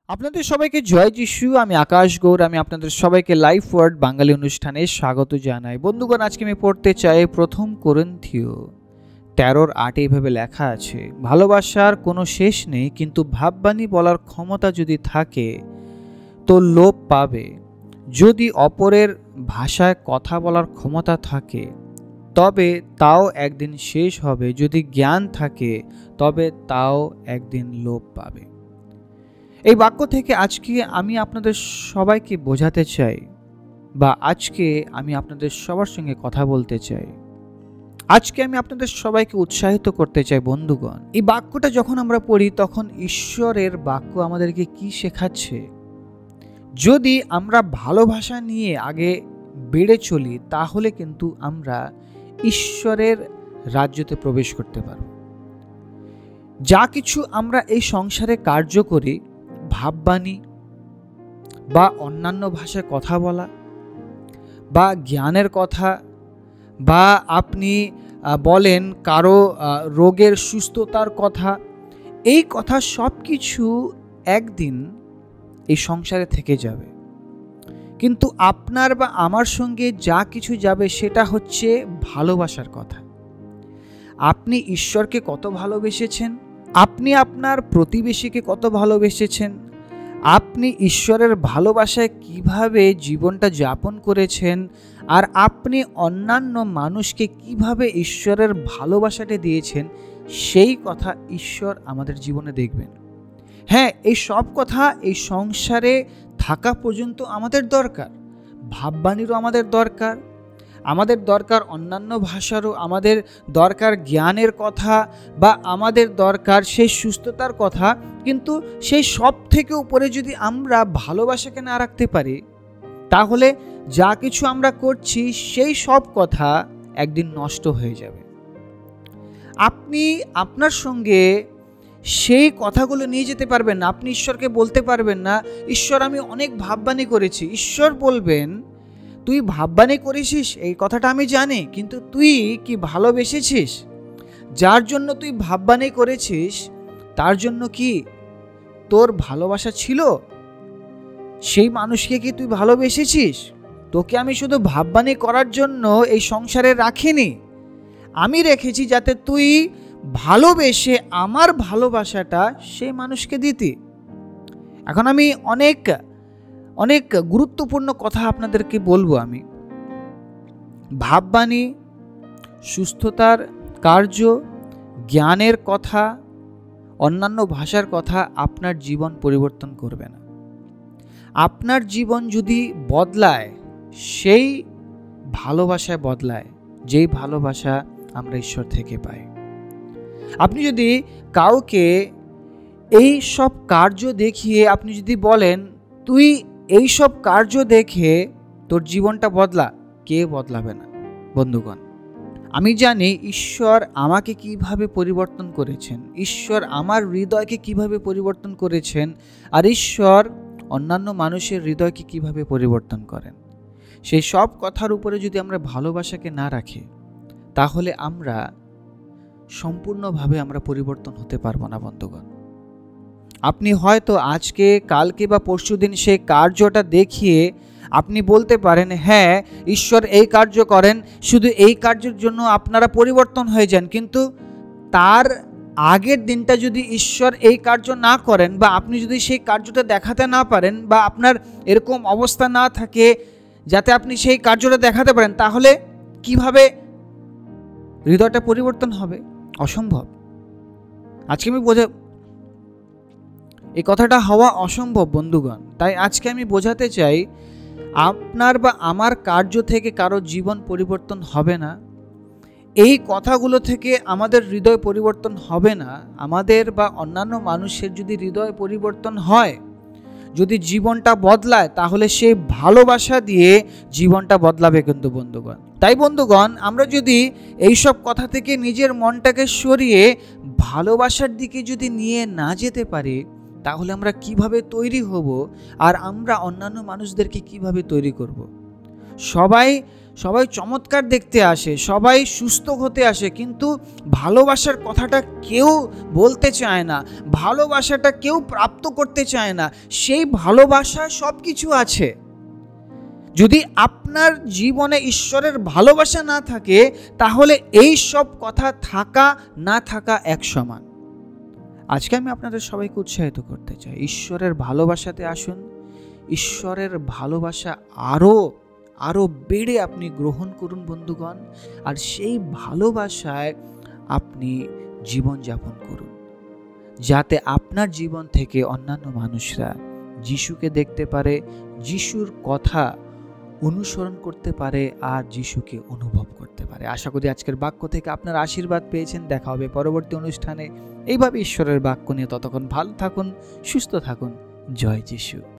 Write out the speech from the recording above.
আপনাদের সবাইকে জয় যিশু। আমি আকাশ গৌর। আমি আপনাদের সবাইকে লাইফ ওয়ার্ড বাঙালি অনুষ্ঠানে স্বাগত জানাই। বন্ধুগণ, আজকে আমি পড়তে চাই প্রথম কোরিন্থীয় 13:8। এইভাবে লেখা আছে, ভালোবাসার কোনো শেষ নেই, কিন্তু ভাববাণী বলার ক্ষমতা যদি থাকে তো লোপ পাবে। যদি অপরের ভাষায় কথা বলার ক্ষমতা থাকে তবে তাও একদিন শেষ হবে। যদি জ্ঞান থাকে তবে তাও একদিন লোপ পাবে। এই বাক্য থেকে আজকে আমি আপনাদের সবাইকে বোঝাতে চাই, বা আজকে আমি আপনাদের সবার সঙ্গে কথা বলতে চাই। আজকে আমি আপনাদের সবাইকে উৎসাহিত করতে চাই। বন্ধুগণ, এই বাক্যটা যখন আমরা পড়ি তখন ঈশ্বরের বাক্য আমাদেরকে কি শেখাচ্ছে? যদি আমরা ভালোবাসা নিয়ে আগে বেড়ে চলি তাহলে কিন্তু আমরা ঈশ্বরের রাজ্যতে প্রবেশ করতে পারব। যা কিছু আমরা এই সংসারে কার্য করি, ভাববাণী বা অন্যান্য ভাষায় কথা বলা বা জ্ঞানের কথা, বা আপনি বলেন কারো রোগের সুস্থতার কথা, এই কথা সব কিছু একদিন এই সংসারে থেকে যাবে। কিন্তু আপনার বা আমার সঙ্গে যা কিছু যাবে সেটা হচ্ছে ভালোবাসার কথা। আপনি ঈশ্বরকে কত ভালোবেসেছেন, আপনি আপনার প্রতিবেশীকে কত ভালোবেসেছেন, আপনি ঈশ্বরের ভালোবাসায় কিভাবে জীবনটা যাপন করেছেন, আর আপনি অন্যান্য মানুষকে কিভাবে ঈশ্বরের ভালোবাসাটা দিয়েছেন, সেই কথা ঈশ্বর আমাদের জীবনে দেখবেন। হ্যাঁ, এই সব কথা এই সংসারে থাকা পর্যন্ত আমাদের দরকার। ভাববাণীরও আমাদের দরকার, আমাদের দরকার অন্যান্য ভাষারও আমাদের দরকার, জ্ঞানের কথা বা আমাদের দরকার সেই সুস্থতার কথা। কিন্তু সেই সব থেকে উপরে যদি আমরা ভালোবাসাকে না রাখতে পারি তাহলে যা কিছু আমরা করছি সেই সব কথা একদিন নষ্ট হয়ে যাবে। আপনি আপনার সঙ্গে সেই কথাগুলো নিয়ে যেতে পারবেন না। আপনি ঈশ্বরকে বলতে পারবেন না, ঈশ্বর আমি অনেক ভাববাণী করেছি। ঈশ্বর বলবেন, তুই ভাববাণী করেছিস এই কথাটা আমি জানি, কিন্তু তুই কি ভালোবেসেছিস? যার জন্য তুই ভাববাণী করেছিস তার জন্য কি তোর ভালোবাসা ছিল? সেই মানুষকে কি তুই ভালোবেসেছিস? তোকে আমি শুধু ভাববাণী করার জন্য এই সংসারে রাখিনি, আমি রেখেছি যাতে তুই ভালোবেসে আমার ভালোবাসাটা সেই মানুষকে দিতি। এখন আমি অনেক গুরুত্বপূর্ণ কথা আপনাদেরকে বলবো। আমি ভাববাণী, সুস্থতার কার্য, জ্ঞানের কথা, অন্যান্য ভাষার কথা আপনার জীবন পরিবর্তন করবে না। আপনার জীবন যদি বদলায়, সেই ভালোবাসায় বদলায় যেই ভালোবাসা আমরা ঈশ্বর থেকে পাই। আপনি যদি কাউকে এই সব কার্য দেখিয়ে আপনি যদি বলেন তুই এই সব কার্য দেখে তোর জীবনটা বদলা, কে বদলাবে না? বন্ধুগণ, আমি জানি ঈশ্বর আমাকে কিভাবে পরিবর্তন করেছেন, ঈশ্বর আমার হৃদয়কে কিভাবে পরিবর্তন করেছেন, আর ঈশ্বর অন্যান্য মানুষের হৃদয়কে কিভাবে পরিবর্তন করেন। সেই সব কথার উপরে যদি আমরা ভালোবাসাকে না রাখি তাহলে আমরা সম্পূর্ণভাবে আমরা পরিবর্তন হতে পারবো না। বন্ধুগণ, আপনি হয়তো আজকে, কালকে বা পরশুদিন সেই কার্যটা দেখিয়ে আপনি বলতে পারেন, হ্যাঁ ঈশ্বর এই কার্য করেন, শুধু এই কার্যের জন্য আপনারা পরিবর্তন হয়ে যান। কিন্তু তার আগের দিনটা যদি ঈশ্বর এই কার্য না করেন, বা আপনি যদি সেই কার্যটা দেখাতে না পারেন, বা আপনার এরকম অবস্থা না থাকে যাতে আপনি সেই কার্যটা দেখাতে পারেন, তাহলে কিভাবে হৃদয়টা পরিবর্তন হবে? অসম্ভব। আজকে আমি এই কথাটা হওয়া অসম্ভব বন্ধুগণ। তাই আজকে আমি বোঝাতে চাই, আপনার বা আমার কার্য থেকে কারো জীবন পরিবর্তন হবে না, এই কথাগুলো থেকে আমাদের হৃদয় পরিবর্তন হবে না। আমাদের বা অন্যান্য মানুষের যদি হৃদয় পরিবর্তন হয়, যদি জীবনটা বদলায়, তাহলে সেই ভালোবাসা দিয়ে জীবনটা বদলাবে কিন্তু বন্ধুগণ। তাই বন্ধুগণ, আমরা যদি এইসব কথা থেকে নিজের মনটাকে সরিয়ে ভালোবাসার দিকে যদি নিয়ে না যেতে পারি তাহলে আমরা কিভাবে তৈরি হব, আর আমরা অন্যান্য মানুষদেরকে কিভাবে তৈরি করব? সবাই সবাই চমৎকার দেখতে আসে, সবাই সুস্থ হতে আসে, কিন্তু ভালোবাসার কথাটা কেউ বলতে চায় না, ভালোবাসাটা কেউ প্রাপ্ত করতে চায় না। সেই ভালোবাসায় সব কিছু আছে। যদি আপনার জীবনে ঈশ্বরের ভালোবাসা না থাকে, তাহলে এই সব কথা থাকা না থাকা এক সমান। আজকে আমি আপনাদের সবাইকে উৎসাহিত করতে চাই, ঈশ্বরের ভালোবাসাতে আসুন। ঈশ্বরের ভালোবাসা আরও বেড়ে আপনি গ্রহণ করুন বন্ধুগণ, আর সেই ভালোবাসায় আপনি জীবনযাপন করুন, যাতে আপনার জীবন থেকে অন্যান্য মানুষরা যিশুকে দেখতে পারে, যিশুর কথা অনুসরণ করতে পারে আর যিশুকে অনুভব করতে পারে। আশা করি আজকের বাক্য থেকে আপনার আশীর্বাদ পেয়েছেন। দেখা হবে পরবর্তী অনুষ্ঠানে এইভাবে ঈশ্বরের বাক্য নিয়ে। ততক্ষণ ভালো থাকুন, সুস্থ থাকুন। জয় যিশু।